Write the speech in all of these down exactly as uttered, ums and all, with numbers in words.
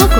Bago.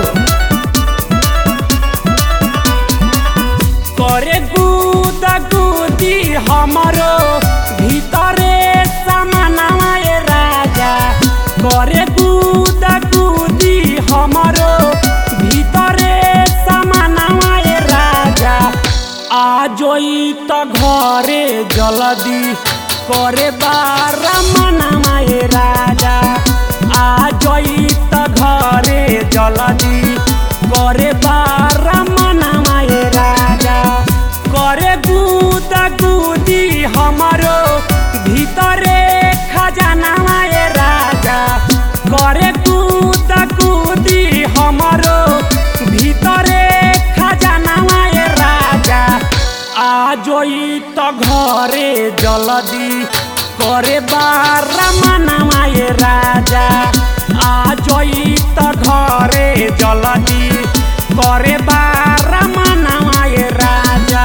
करे गुदा गुदी हमारो भीतरे समानवा ए राजा करे गुदा गुदी हमारो भीतरे समानवा ए राजा आ जोई त घरे जल्दी करे बारा मनवा ए राजा आ जोई त घरे जल्दी करे बारा मनवा ए राजा करे गुदा गुदी हमारो भीतरे खजानावा ए राजा करे गुदा गुदी हमारो भीतरे खजानावा ए राजा आ जोई त घरे जल्दी करे बारा मनवा ए राजा आ जोई त घरे जल्दी करे बारा मनवा ए राजा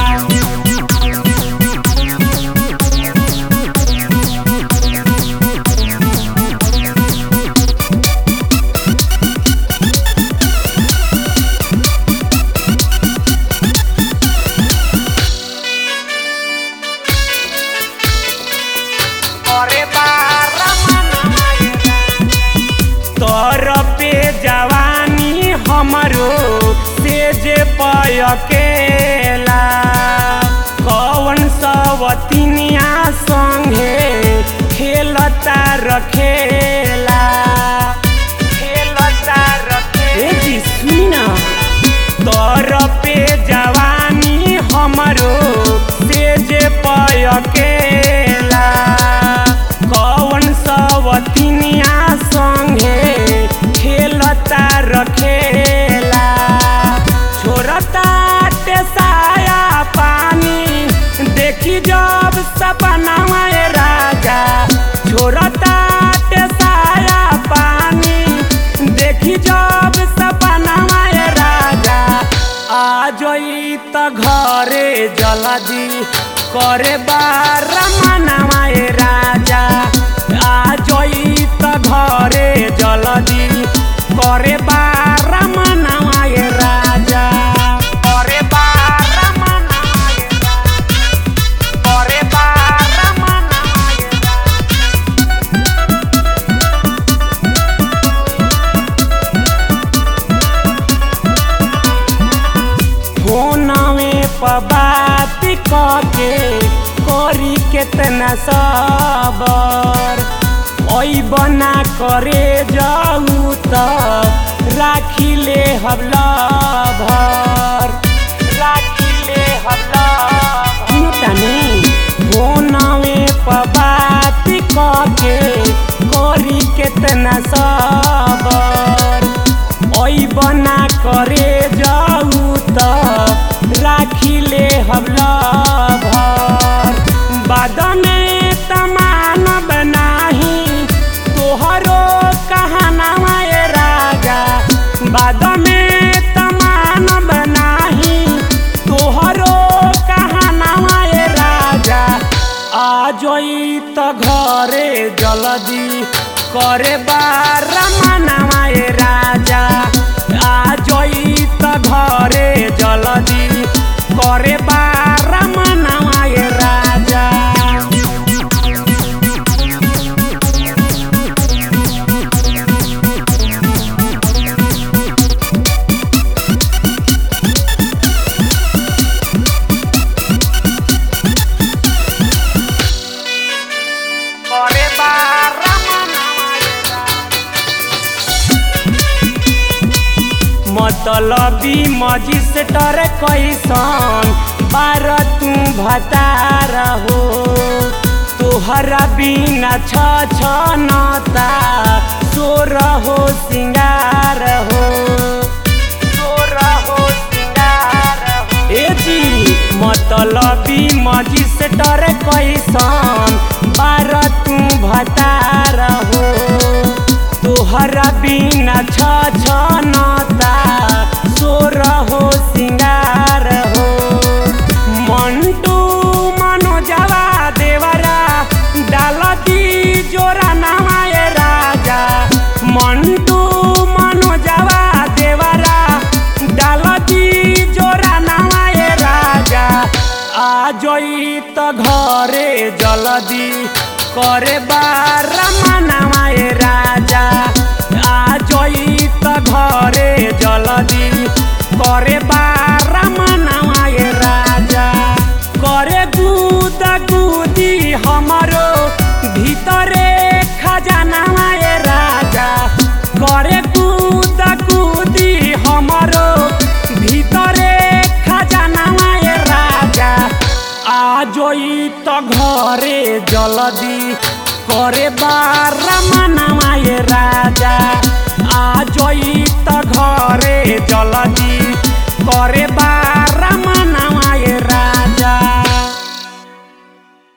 करे बारा मनवा ए राजा तोर पे जवानी हमरो से जे पयकेला कौन सवतिनिया संगे खेलता रखेला खेलता रखे ए जी सुना तोर पे जवानी हमरो से जे पयकेला कौन सवतिनिया संगे खेलता रखेला छोड़ता साया पानी देखी जब सपनावा ए राजा छोड़ता साया पानी देखी जब सपनावा ए राजा आ जोई त घरे जल्दी करे बारा मनवा ए राजा आ जोई त घरे जल्दी करे बारा मनवा ए राजा करे बारा मनवा ए राजा करे बारा मनवा ए राजा फोनवे पर बात कके करी केतना सबर ओई बना करे जाऊ त राखी ले हवला भर राखी ले हवला तनी फोनवे पर बात कके करी केतना सबर ओई बना करे जाऊ त राखी ले हवला भर बाद में तमान बनाही तोहरो कहानावा ए राजा बाद में तमान बनाही तोहरो कहानावा ए राजा आ जोई त घरे जल्दी करे बारा मनवा ए राजा आ जोई त घरे जल्दी करे बारा मनवा ए राजा करे बारा मनवा ए राजा मतलबी मजिस्टर कैसन बार तू भतार हो तोहरा बिना छ छ नता सोर हो सिंगार हो सोर हो सिंगार हो ए जी मतलबी मजिस्टर कैसन बार तू भतार हो तोहरा बिना छ छ नता सोर हो सिंगार हो मंटू मनोजवा देवरा डाल दी जोरा नवा ए राजा मंटू मनोजवा त घरे जल्दी करे बार मनाए राजा आ जई त घरे जल्दी करे बार मनाए राजा करे गुद गुदी हमारो भीतरे खजानाए राजा करे गुद गुदी हमारो भीतरे खजानाए राजा आ जई त घरे जल्दी करे बार मनाए राजा आ जई त घरे जल्दी करे